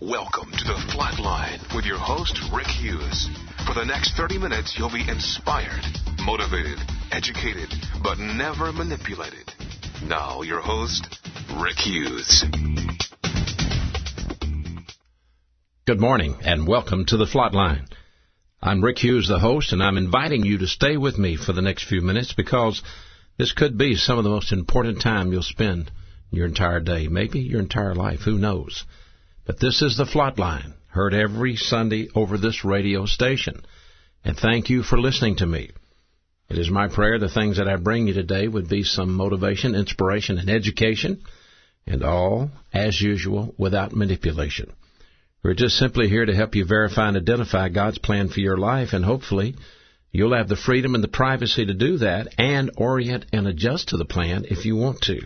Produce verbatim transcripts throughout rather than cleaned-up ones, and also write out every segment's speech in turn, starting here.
Welcome to the Flatline with your host, Rick Hughes. For the next thirty minutes, you'll be inspired, motivated, educated, but never manipulated. Now, your host, Rick Hughes. Good morning, and welcome to the Flatline. I'm Rick Hughes, the host, and I'm inviting you to stay with me for the next few minutes because this could be some of the most important time you'll spend your entire day, maybe your entire life, who knows. But this is the Flatline, heard every Sunday over this radio station. And thank you for listening to me. It is my prayer the things that I bring you today would be some motivation, inspiration, and education, and all, as usual, without manipulation. We're just simply here to help you verify and identify God's plan for your life, and hopefully you'll have the freedom and the privacy to do that and orient and adjust to the plan if you want to.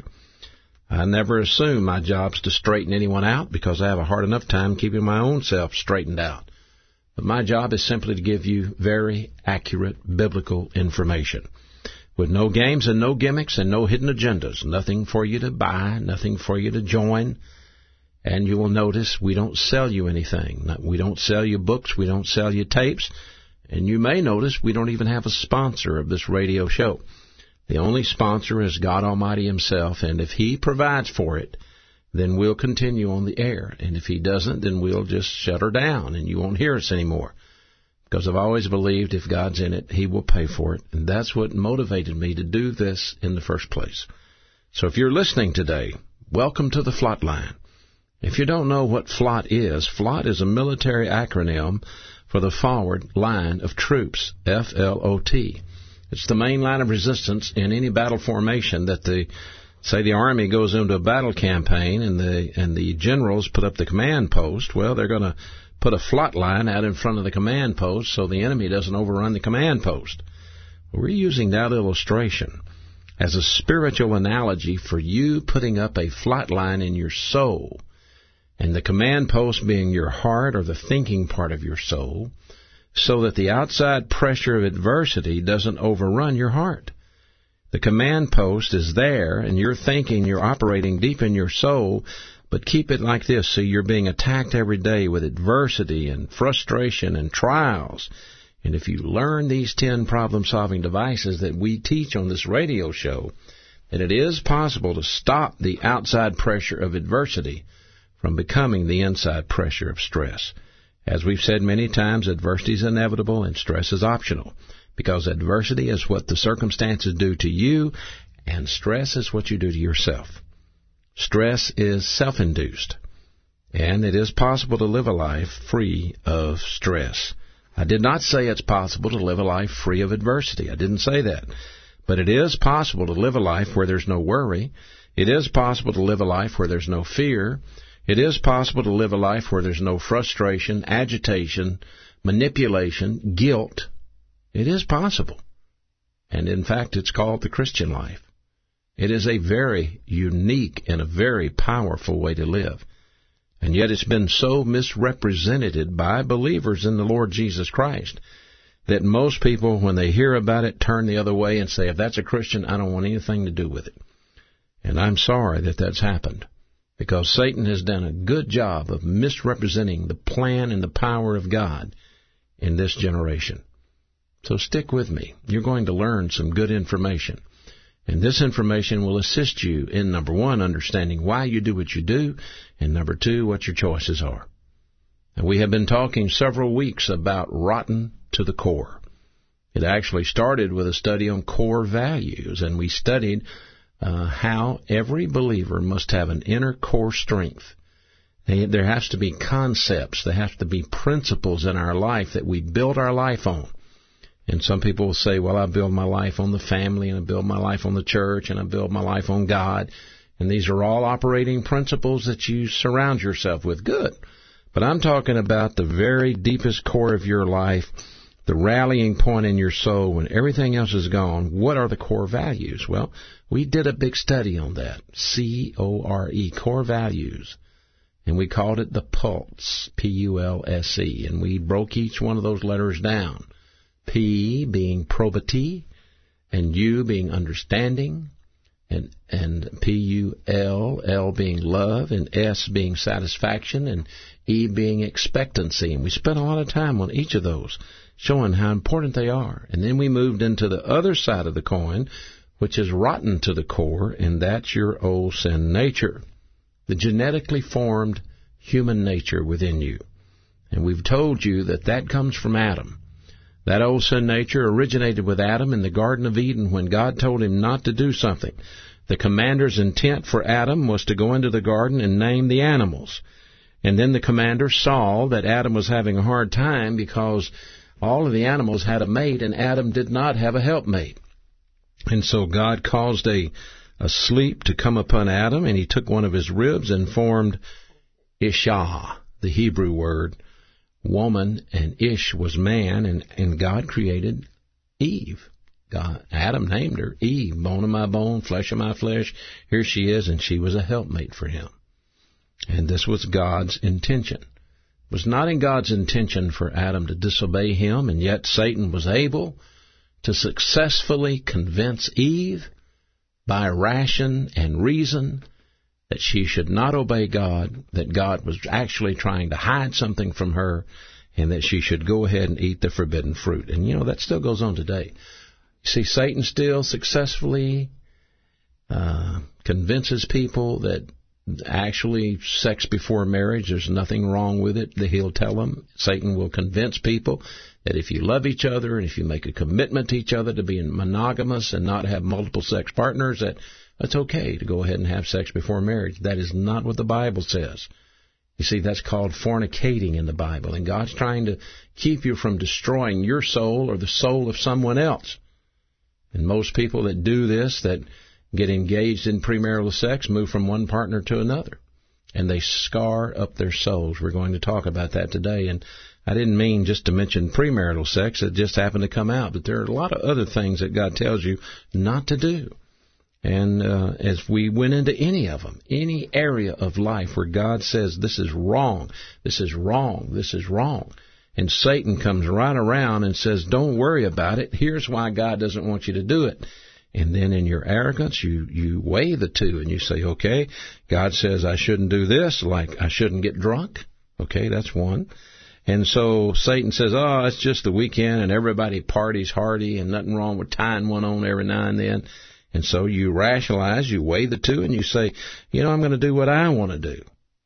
I never assume my job's to straighten anyone out because I have a hard enough time keeping my own self straightened out. But my job is simply to give you very accurate biblical information with no games and no gimmicks and no hidden agendas, nothing for you to buy, nothing for you to join. And you will notice we don't sell you anything. We don't sell you books. We don't sell you tapes. And you may notice we don't even have a sponsor of this radio show. The only sponsor is God Almighty Himself, and if He provides for it, then we'll continue on the air. And if He doesn't, then we'll just shut her down, and you won't hear us anymore. Because I've always believed if God's in it, He will pay for it. And that's what motivated me to do this in the first place. So if you're listening today, welcome to the Flatline. If you don't know what FLOT is, FLOT is a military acronym for the Forward Line of Troops, F L O T. It's the main line of resistance in any battle formation that the, say the Army goes into a battle campaign and the and the generals put up the command post. Well, they're going to put a FLOT line out in front of the command post so the enemy doesn't overrun the command post. We're using that illustration as a spiritual analogy for you putting up a FLOT line in your soul, and the command post being your heart or the thinking part of your soul, so that the outside pressure of adversity doesn't overrun your heart. The command post is there, and you're thinking you're operating deep in your soul, but keep it like this. So you're being attacked every day with adversity and frustration and trials. And if you learn these ten problem-solving devices that we teach on this radio show, then it is possible to stop the outside pressure of adversity from becoming the inside pressure of stress. As we've said many times, adversity is inevitable and stress is optional, because adversity is what the circumstances do to you, and stress is what you do to yourself. Stress is self-induced, and it is possible to live a life free of stress. I did not say it's possible to live a life free of adversity. I didn't say that. But it is possible to live a life where there's no worry. It is possible to live a life where there's no fear. It is possible to live a life where there's no frustration, agitation, manipulation, guilt. It is possible. And in fact, it's called the Christian life. It is a very unique and a very powerful way to live. And yet it's been so misrepresented by believers in the Lord Jesus Christ that most people, when they hear about it, turn the other way and say, if that's a Christian, I don't want anything to do with it. And I'm sorry that that's happened, because Satan has done a good job of misrepresenting the plan and the power of God in this generation. So stick with me. You're going to learn some good information. And this information will assist you in, number one, understanding why you do what you do, and number two, what your choices are. And we have been talking several weeks about rotten to the core. It actually started with a study on core values, and we studied Uh, how every believer must have an inner core strength. They, there has to be concepts, there have to be principles in our life that we build our life on. And some people will say, well, I build my life on the family, and I build my life on the church, and I build my life on God. And these are all operating principles that you surround yourself with. Good. But I'm talking about the very deepest core of your life, the rallying point in your soul when everything else is gone. What are the core values? Well, we did a big study on that, C O R E, core values, and we called it the PULSE, P U L S E, and we broke each one of those letters down, P being probity, and U being understanding, and and P U L, L being love, and S being satisfaction, and E being expectancy. And we spent a lot of time on each of those, showing how important they are. And then we moved into the other side of the coin, which is rotten to the core, and that's your old sin nature, the genetically formed human nature within you. And we've told you that that comes from Adam. That old sin nature originated with Adam in the Garden of Eden when God told him not to do something. The commander's intent for Adam was to go into the garden and name the animals. And then the commander saw that Adam was having a hard time because all of the animals had a mate and Adam did not have a helpmate. And so God caused a, a sleep to come upon Adam, and he took one of his ribs and formed Ishah, the Hebrew word, woman, and Ish was man, and, and God created Eve. God, Adam named her Eve, bone of my bone, flesh of my flesh. Here she is, and she was a helpmate for him. And this was God's intention. It was not in God's intention for Adam to disobey him, and yet Satan was able to successfully convince Eve by ration and reason that she should not obey God, that God was actually trying to hide something from her, and that she should go ahead and eat the forbidden fruit. And, you know, that still goes on today. You see, Satan still successfully uh, convinces people that actually sex before marriage, there's nothing wrong with it. He'll tell them, Satan will convince people that if you love each other and if you make a commitment to each other to be monogamous and not have multiple sex partners, that it's okay to go ahead and have sex before marriage. That is not what the Bible says. You see, that's called fornicating in the Bible, and God's trying to keep you from destroying your soul or the soul of someone else. And most people that do this, that get engaged in premarital sex, move from one partner to another, and they scar up their souls. We're going to talk about that today, and I didn't mean just to mention premarital sex. It just happened to come out, but there are a lot of other things that God tells you not to do. And uh, as we went into any of them, any area of life where God says this is wrong, this is wrong, this is wrong, and Satan comes right around and says, don't worry about it, here's why God doesn't want you to do it. And then in your arrogance, you, you weigh the two and you say, okay, God says I shouldn't do this, like I shouldn't get drunk. Okay, that's one. And so Satan says, oh, it's just the weekend and everybody parties hardy and nothing wrong with tying one on every now and then. And so you rationalize, you weigh the two, and you say, you know, I'm going to do what I want to do.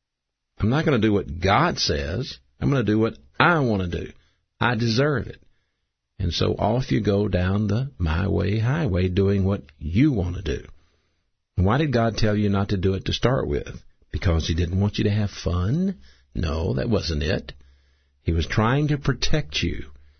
I'm not going to do what God says. I'm going to do what I want to do. I deserve it. And so off you go down the my way highway doing what you want to do. And why did God tell you not to do it to start with? Because he didn't want you to have fun? No, that wasn't it. He was trying to protect you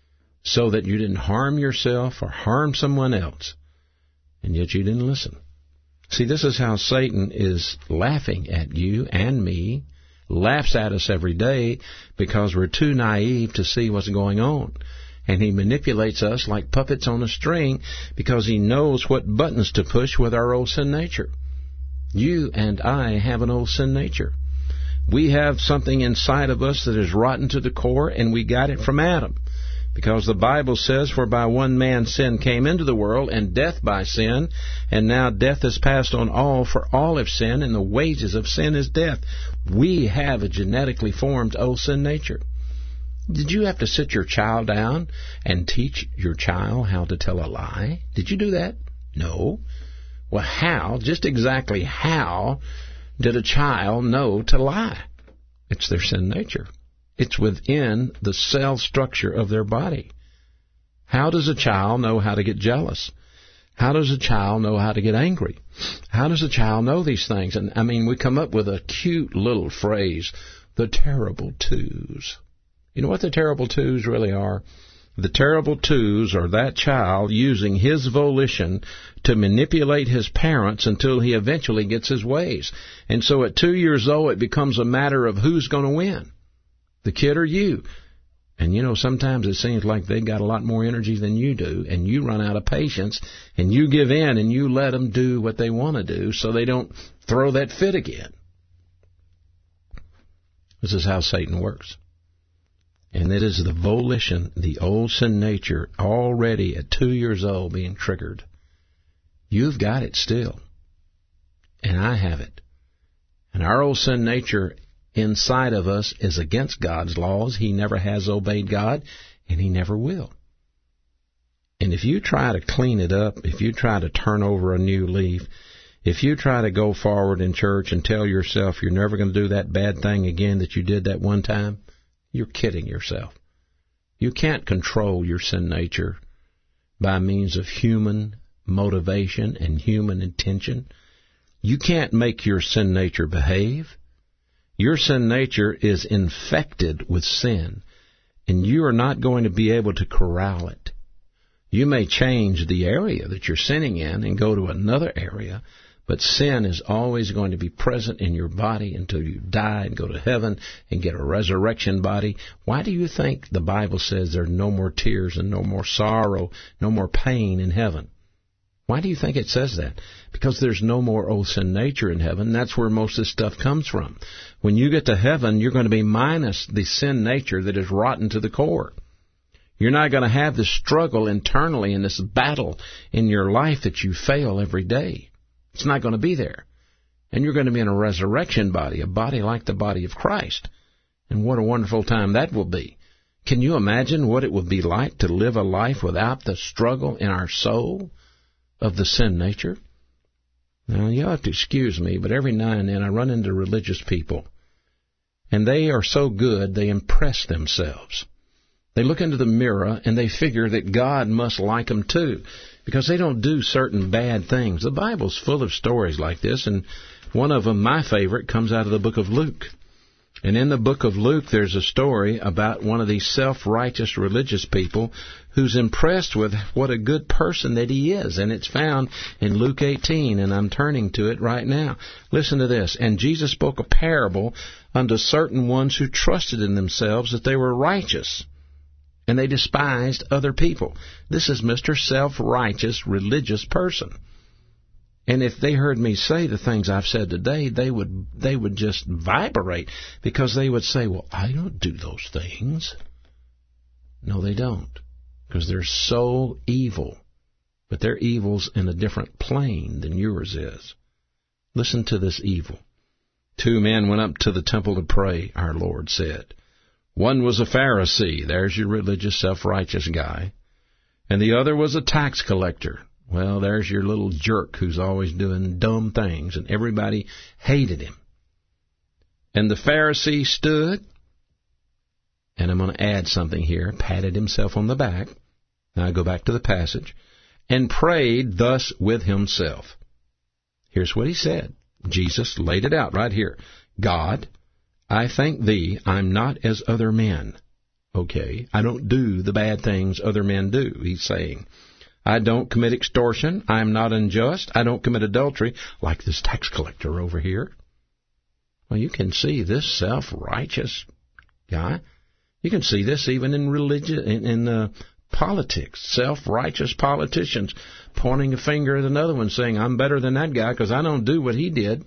so that you didn't harm yourself or harm someone else. And yet you didn't listen. See, this is how Satan is laughing at you and me, laughs at us every day because we're too naive to see what's going on. And he manipulates us like puppets on a string because he knows what buttons to push with our old sin nature. You and I have an old sin nature. We have something inside of us that is rotten to the core, and we got it from Adam. Because the Bible says, for by one man sin came into the world, and death by sin, and now death is passed on all, for all have sinned, and the wages of sin is death. We have a genetically formed old sin nature. Did you have to sit your child down and teach your child how to tell a lie? Did you do that? No. Well, how, just exactly how, did a child know to lie? It's their sin nature. It's within the cell structure of their body. How does a child know how to get jealous? How does a child know how to get angry? How does a child know these things? And I mean, we come up with a cute little phrase, the terrible twos. You know what the terrible twos really are? The terrible twos are that child using his volition to manipulate his parents until he eventually gets his ways. And so at two years old, it becomes a matter of who's going to win, the kid or you. And, you know, sometimes it seems like they got a lot more energy than you do, and you run out of patience, and you give in, and you let them do what they want to do so they don't throw that fit again. This is how Satan works. And it is the volition, the old sin nature, already at two years old being triggered. You've got it still. and I have it. And our old sin nature inside of us is against God's laws. He never has obeyed God, and he never will. And if you try to clean it up, if you try to turn over a new leaf, if you try to go forward in church and tell yourself you're never going to do that bad thing again that you did that one time, you're kidding yourself. You can't control your sin nature by means of human motivation and human intention. You can't make your sin nature behave. Your sin nature is infected with sin, and you are not going to be able to corral it. You may change the area that you're sinning in and go to another area, but sin is always going to be present in your body until you die and go to heaven and get a resurrection body. Why do you think the Bible says there are no more tears and no more sorrow, no more pain in heaven? Why do you think it says that? Because there's no more old sin nature in heaven. That's where most of this stuff comes from. When you get to heaven, you're going to be minus the sin nature that is rotten to the core. You're not going to have this struggle internally in this battle in your life that you fail every day. It's not going to be there. And you're going to be in a resurrection body, a body like the body of Christ. And what a wonderful time that will be. Can you imagine what it would be like to live a life without the struggle in our soul of the sin nature? Now, you'll have to excuse me, but every now and then I run into religious people, and they are so good they impress themselves. They look into the mirror and they figure that God must like them too, because they don't do certain bad things. The Bible's full of stories like this, and one of them, my favorite, comes out of the book of Luke. And in the book of Luke, there's a story about one of these self-righteous religious people who's impressed with what a good person that he is. And it's found in Luke eighteen, and I'm turning to it right now. Listen to this. And Jesus spoke a parable unto certain ones who trusted in themselves that they were righteous, and they despised other people. This is Mister Self-Righteous Religious Person. And if they heard me say the things I've said today, they would they would just vibrate, because they would say, well, I don't do those things. No, they don't, because they're so evil. But their evil's in a different plane than yours is. Listen to this evil. Two men went up to the temple to pray, our Lord said. One was a Pharisee, there's your religious, self-righteous guy, and the other was a tax collector. Well, there's your little jerk who's always doing dumb things, and everybody hated him. And the Pharisee stood, and I'm going to add something here, patted himself on the back. Now I go back to the passage, and prayed thus with himself. Here's what he said. Jesus laid it out right here. God, I thank thee, I'm not as other men. Okay, I don't do the bad things other men do, he's saying. I don't commit extortion. I am not unjust. I don't commit adultery like this tax collector over here. Well, you can see this self-righteous guy. You can see this even in religion, in, in uh, politics. Self-righteous politicians pointing a finger at another one saying, I'm better than that guy because I don't do what he did.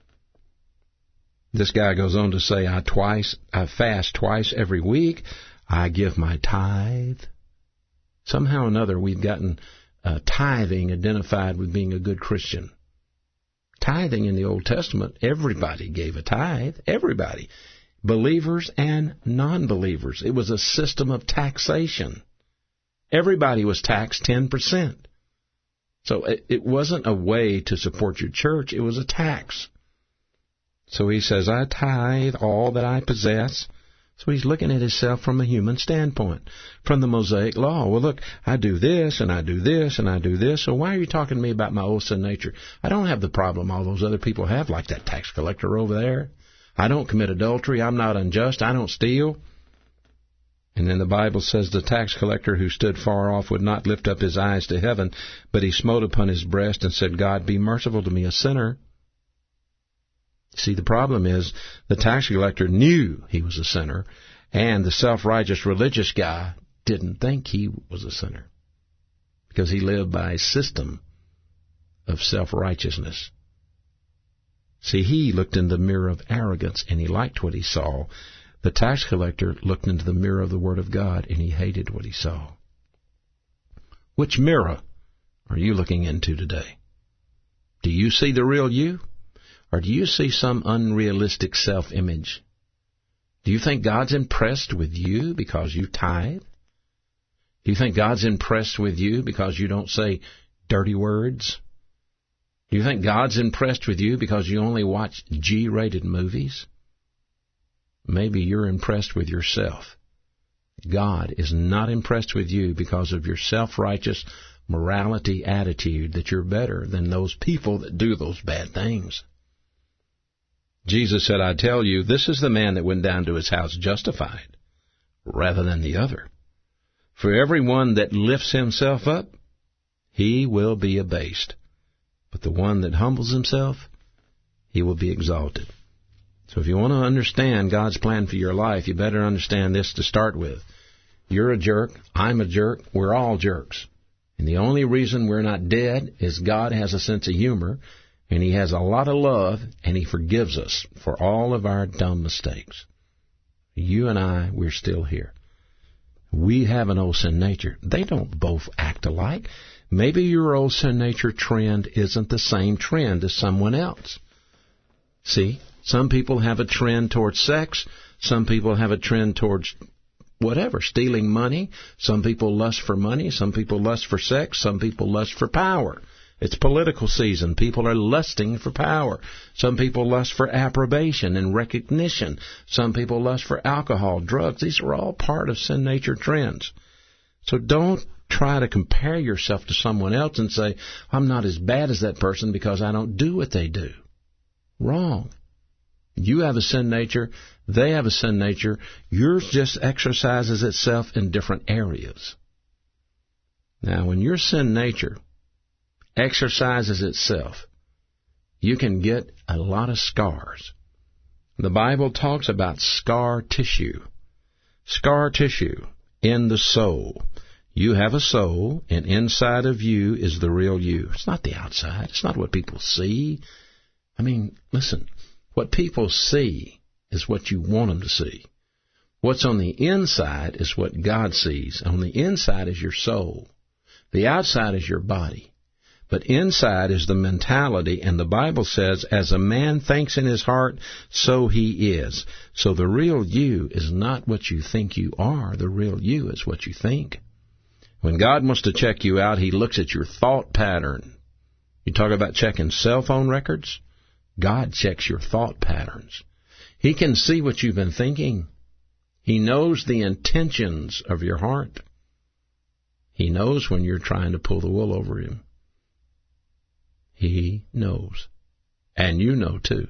This guy goes on to say, I twice, I fast twice every week. I give my tithe. Somehow or another, we've gotten uh, tithing identified with being a good Christian. Tithing in the Old Testament, everybody gave a tithe. Everybody. Believers and non-believers. It was a system of taxation. Everybody was taxed ten percent. So it, it wasn't a way to support your church. It was a tax. So he says, I tithe all that I possess. So he's looking at himself from a human standpoint, from the Mosaic law. Well, look, I do this, and I do this, and I do this. So why are you talking to me about my old sin nature? I don't have the problem all those other people have, like that tax collector over there. I don't commit adultery. I'm not unjust. I don't steal. And then the Bible says the tax collector who stood far off would not lift up his eyes to heaven, but he smote upon his breast and said, God, be merciful to me, a sinner. See, the problem is the tax collector knew he was a sinner, and the self-righteous religious guy didn't think he was a sinner because he lived by a system of self-righteousness. See, he looked in the mirror of arrogance, and he liked what he saw. The tax collector looked into the mirror of the Word of God, and he hated what he saw. Which mirror are you looking into today? Do you see the real you? Or do you see some unrealistic self-image? Do you think God's impressed with you because you tithe? Do you think God's impressed with you because you don't say dirty words? Do you think God's impressed with you because you only watch G-rated movies? Maybe you're impressed with yourself. God is not impressed with you because of your self-righteous morality attitude that you're better than those people that do those bad things. Jesus said, I tell you, this is the man that went down to his house justified rather than the other. For everyone that lifts himself up, he will be abased. But the one that humbles himself, he will be exalted. So if you want to understand God's plan for your life, you better understand this to start with. You're a jerk. I'm a jerk. We're all jerks. And the only reason we're not dead is God has a sense of humor, and He has a lot of love, and He forgives us for all of our dumb mistakes. You and I, we're still here. We have an old sin nature. They don't both act alike. Maybe your old sin nature trend isn't the same trend as someone else. See, some people have a trend towards sex. Some people have a trend towards whatever, stealing money. Some people lust for money. Some people lust for sex. Some people lust for power. It's political season. People are lusting for power. Some people lust for approbation and recognition. Some people lust for alcohol, drugs. These are all part of sin nature trends. So don't try to compare yourself to someone else and say, I'm not as bad as that person because I don't do what they do. Wrong. You have a sin nature. They have a sin nature. Yours just exercises itself in different areas. Now, when your sin nature exercises itself, you can get a lot of scars. The Bible talks about scar tissue. Scar tissue in the soul. You have a soul, and inside of you is the real you. It's not the outside. It's not what people see. I mean, listen, what people see is what you want them to see. What's on the inside is what God sees. On the inside is your soul. The outside is your body. But inside is the mentality, and the Bible says, as a man thinks in his heart, so he is. So the real you is not what you think you are. The real you is what you think. When God wants to check you out, He looks at your thought pattern. You talk about checking cell phone records? God checks your thought patterns. He can see what you've been thinking. He knows the intentions of your heart. He knows when you're trying to pull the wool over Him. He knows. And you know too.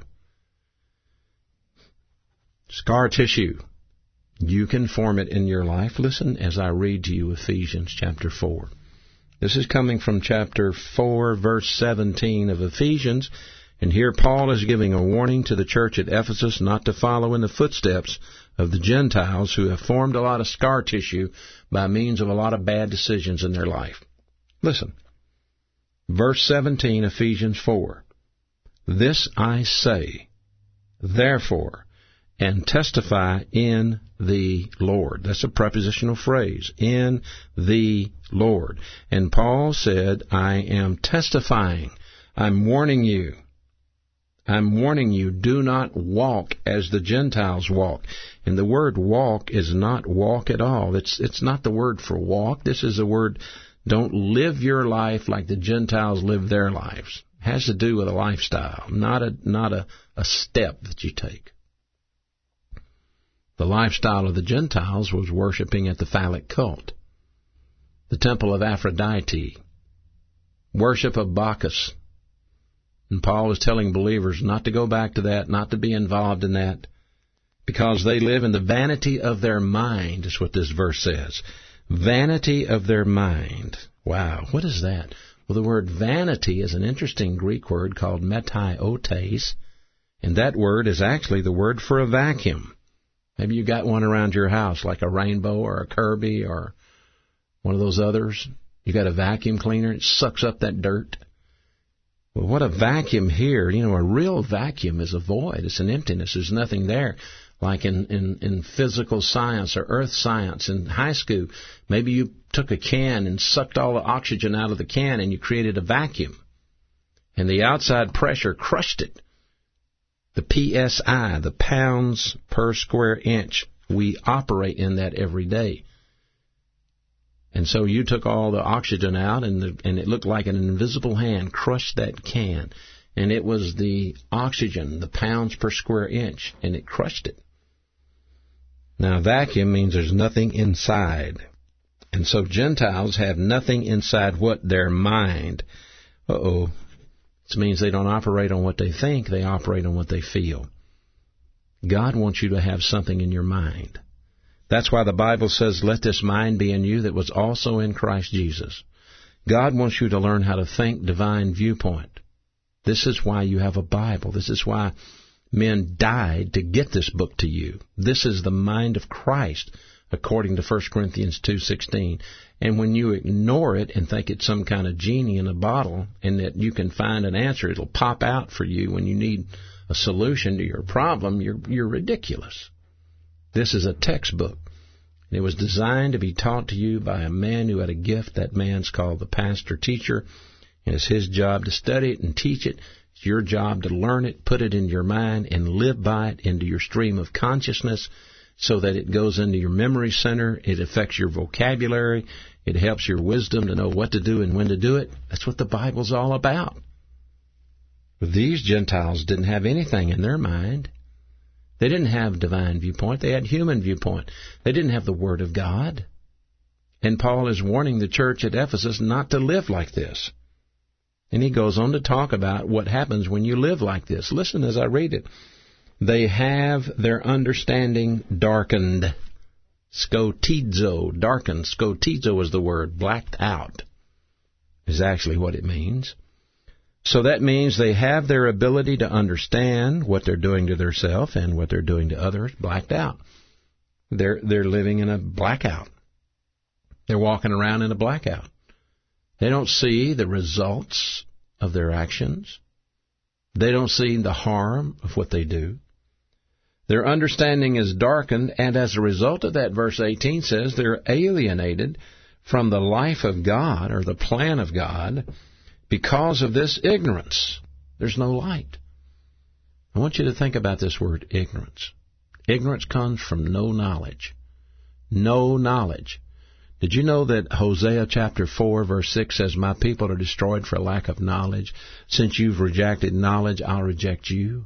Scar tissue. You can form it in your life. Listen as I read to you Ephesians chapter four. This is coming from chapter four, verse seventeen of Ephesians. And here Paul is giving a warning to the church at Ephesus not to follow in the footsteps of the Gentiles who have formed a lot of scar tissue by means of a lot of bad decisions in their life. Listen. Verse seventeen, Ephesians four. This I say, therefore, and testify in the Lord. That's a prepositional phrase. In the Lord. And Paul said, I am testifying. I'm warning you. I'm warning you, do not walk as the Gentiles walk. And the word walk is not walk at all. It's it's not the word for walk. This is a word, don't live your life like the Gentiles live their lives. It has to do with a lifestyle, not a not a, a step that you take. The lifestyle of the Gentiles was worshiping at the phallic cult, the temple of Aphrodite, worship of Bacchus. And Paul is telling believers not to go back to that, not to be involved in that, because they live in the vanity of their mind, is what this verse says. Vanity of their mind. Wow, what is that? Well, the word vanity is an interesting Greek word called metaiotes, and that word is actually the word for a vacuum. Maybe you got one around your house, like a Rainbow or a Kirby or one of those others. You got a vacuum cleaner, it sucks up that dirt. Well, what a vacuum here. You know, a real vacuum is a void. It's an emptiness. There's nothing there. Like in, in, in physical science or earth science in high school, maybe you took a can and sucked all the oxygen out of the can and you created a vacuum. And the outside pressure crushed it. The P S I, the pounds per square inch, we operate in that every day. And so you took all the oxygen out, and the, and it looked like an invisible hand crushed that can. And it was the oxygen, the pounds per square inch, and it crushed it. Now, vacuum means there's nothing inside. And so Gentiles have nothing inside what? Their mind. Uh-oh. This means they don't operate on what they think, they operate on what they feel. God wants you to have something in your mind. That's why the Bible says, let this mind be in you that was also in Christ Jesus. God wants you to learn how to think divine viewpoint. This is why you have a Bible. This is why men died to get this book to you. This is the mind of Christ, according to First Corinthians two sixteen. And when you ignore it and think it's some kind of genie in a bottle and that you can find an answer, it'll pop out for you when you need a solution to your problem, you're, you're ridiculous. This is a textbook. It was designed to be taught to you by a man who had a gift. That man's called the pastor teacher. And it's his job to study it and teach it. It's your job to learn it, put it in your mind, and live by it into your stream of consciousness so that it goes into your memory center. It affects your vocabulary. It helps your wisdom to know what to do and when to do it. That's what the Bible's all about. But these Gentiles didn't have anything in their mind. They didn't have divine viewpoint. They had human viewpoint. They didn't have the Word of God. And Paul is warning the church at Ephesus not to live like this. And he goes on to talk about what happens when you live like this. Listen as I read it. They have their understanding darkened. Scotizo, darkened. Scotizo is the word, blacked out, is actually what it means. So that means they have their ability to understand what they're doing to themselves and what they're doing to others blacked out. They're they're living in a blackout. They're walking around in a blackout. They don't see the results of their actions. They don't see the harm of what they do. Their understanding is darkened, and as a result of that, verse eighteen says, they're alienated from the life of God or the plan of God because of this ignorance. There's no light. I want you to think about this word, ignorance. Ignorance comes from no knowledge. No knowledge. Did you know that Hosea chapter four, verse six says, my people are destroyed for lack of knowledge. Since you've rejected knowledge, I'll reject you.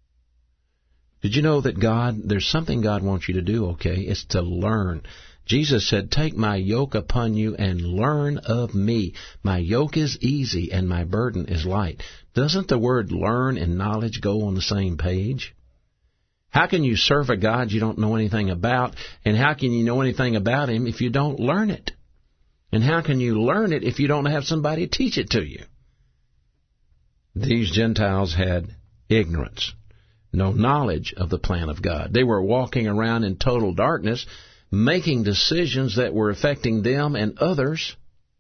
Did you know that God, there's something God wants you to do, okay? It's to learn. Jesus said, take my yoke upon you and learn of me. My yoke is easy and my burden is light. Doesn't the word learn and knowledge go on the same page? How can you serve a God you don't know anything about? And how can you know anything about Him if you don't learn it? And how can you learn it if you don't have somebody teach it to you? These Gentiles had ignorance, no knowledge of the plan of God. They were walking around in total darkness, making decisions that were affecting them and others.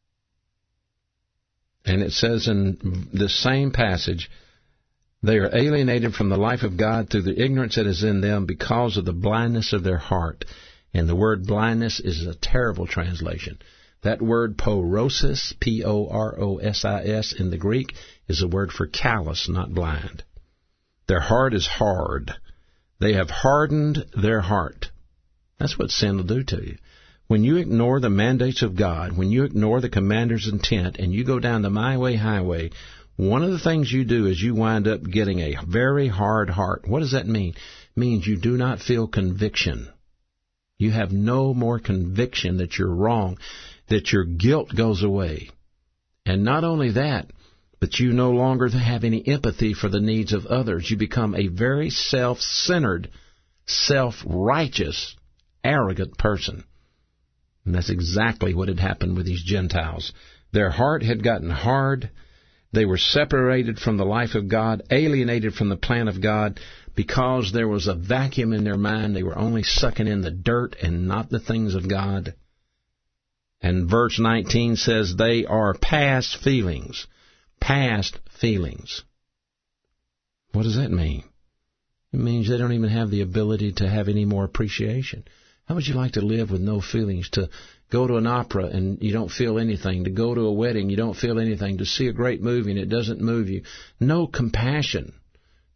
And it says in this same passage, they are alienated from the life of God through the ignorance that is in them because of the blindness of their heart. And the word blindness is a terrible translation. That word porosis, P O R O S I S in the Greek, is a word for callous, not blind. Their heart is hard. They have hardened their heart. That's what sin will do to you. When you ignore the mandates of God, when you ignore the commander's intent, and you go down the my way highway, one of the things you do is you wind up getting a very hard heart. What does that mean? It means you do not feel conviction. You have no more conviction that you're wrong, that your guilt goes away. And not only that, but you no longer have any empathy for the needs of others. You become a very self-centered, self-righteous, arrogant person. And that's exactly what had happened with these Gentiles. Their heart had gotten hard. They were separated from the life of God, alienated from the plan of God, because there was a vacuum in their mind. They were only sucking in the dirt and not the things of God. And verse nineteen says they are past feelings. Past feelings. What does that mean? It means they don't even have the ability to have any more appreciation. How would you like to live with no feelings? To go to an opera and you don't feel anything. To go to a wedding, you don't feel anything. To see a great movie and it doesn't move you. No compassion.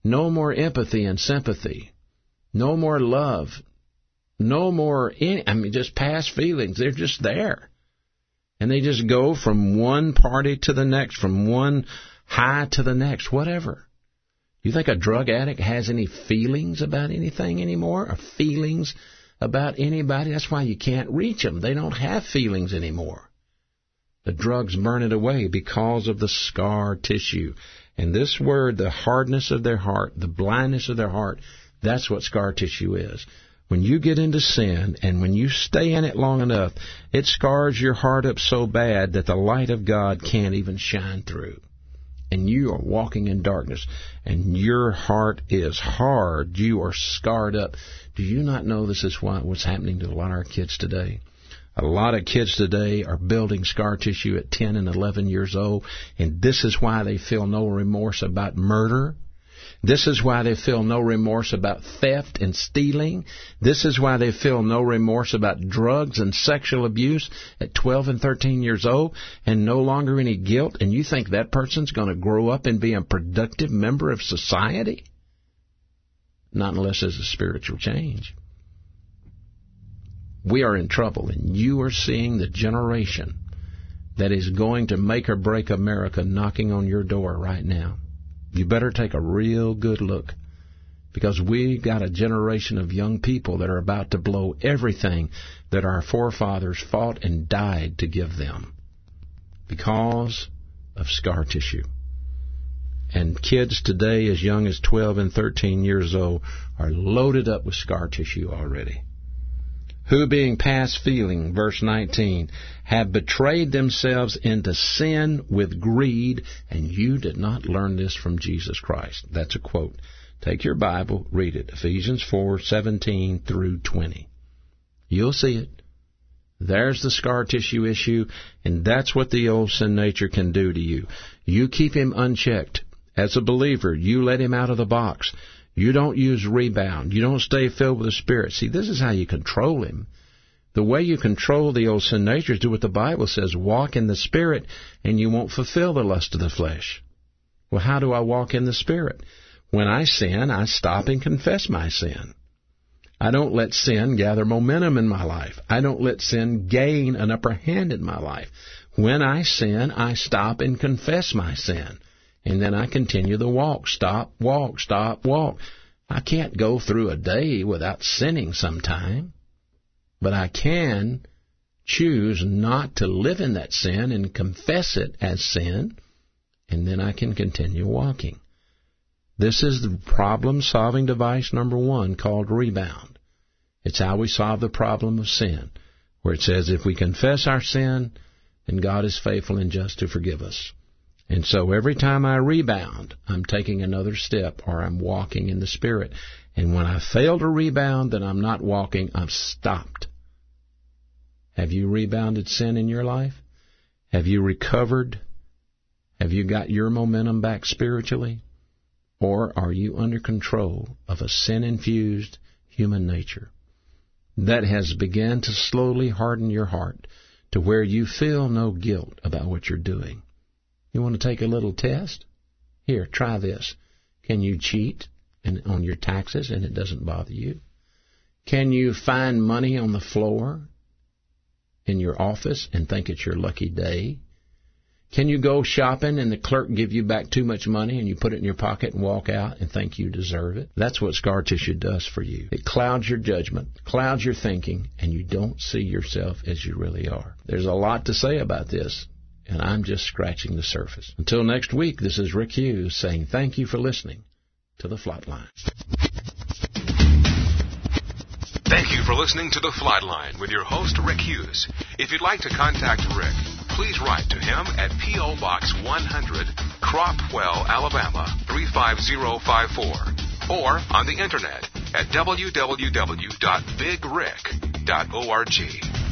No more empathy and sympathy. No more love. No more, any, I mean, just past feelings. They're just there. And they just go from one party to the next, from one high to the next, whatever. You think a drug addict has any feelings about anything anymore? Or feelings about anybody? That's why you can't reach them. They don't have feelings anymore. The drugs burn it away because of the scar tissue. And this word, the hardness of their heart, the blindness of their heart, that's what scar tissue is. When you get into sin and when you stay in it long enough, it scars your heart up so bad that the light of God can't even shine through. And you are walking in darkness, and your heart is hard. You are scarred up. Do you not know this is why, what's happening to a lot of our kids today? A lot of kids today are building scar tissue at ten and eleven years old, and this is why they feel no remorse about murder. This is why they feel no remorse about theft and stealing. This is why they feel no remorse about drugs and sexual abuse at twelve and thirteen years old, and no longer any guilt. And you think that person's going to grow up and be a productive member of society? Not unless there's a spiritual change. We are in trouble, and you are seeing the generation that is going to make or break America knocking on your door right now. You better take a real good look, because we got a generation of young people that are about to blow everything that our forefathers fought and died to give them because of scar tissue. And kids today as young as twelve and thirteen years old are loaded up with scar tissue already. Who, being past feeling, verse nineteen, have betrayed themselves into sin with greed, and you did not learn this from Jesus Christ. That's a quote. Take your Bible, read it. Ephesians four, seventeen through twenty. You'll see it. There's the scar tissue issue, and that's what the old sin nature can do to you. You keep him unchecked. As a believer, you let him out of the box. You don't use rebound. You don't stay filled with the Spirit. See, this is how you control him. The way you control the old sin nature is do what the Bible says. Walk in the Spirit, and you won't fulfill the lust of the flesh. Well, how do I walk in the Spirit? When I sin, I stop and confess my sin. I don't let sin gather momentum in my life. I don't let sin gain an upper hand in my life. When I sin, I stop and confess my sin. And then I continue the walk. Stop, walk, stop, walk. I can't go through a day without sinning sometime. But I can choose not to live in that sin and confess it as sin. And then I can continue walking. This is the problem-solving device number one, called rebound. It's how we solve the problem of sin, where it says if we confess our sin, then God is faithful and just to forgive us. And so every time I rebound, I'm taking another step, or I'm walking in the Spirit. And when I fail to rebound, then I'm not walking, I've stopped. Have you rebounded sin in your life? Have you recovered? Have you got your momentum back spiritually? Or are you under control of a sin-infused human nature that has begun to slowly harden your heart to where you feel no guilt about what you're doing? You want to take a little test? Here, try this. Can you cheat and on your taxes and it doesn't bother you? Can you find money on the floor in your office and think it's your lucky day? Can you go shopping and the clerk give you back too much money and you put it in your pocket and walk out and think you deserve it? That's what scar tissue does for you. It clouds your judgment, clouds your thinking, and you don't see yourself as you really are. There's a lot to say about this, and I'm just scratching the surface. Until next week, this is Rick Hughes saying thank you for listening to The Flatline. Thank you for listening to The Flatline with your host, Rick Hughes. If you'd like to contact Rick, please write to him at P O. Box one hundred, Cropwell, Alabama, three five zero five four, or on the Internet at w w w dot big rick dot org.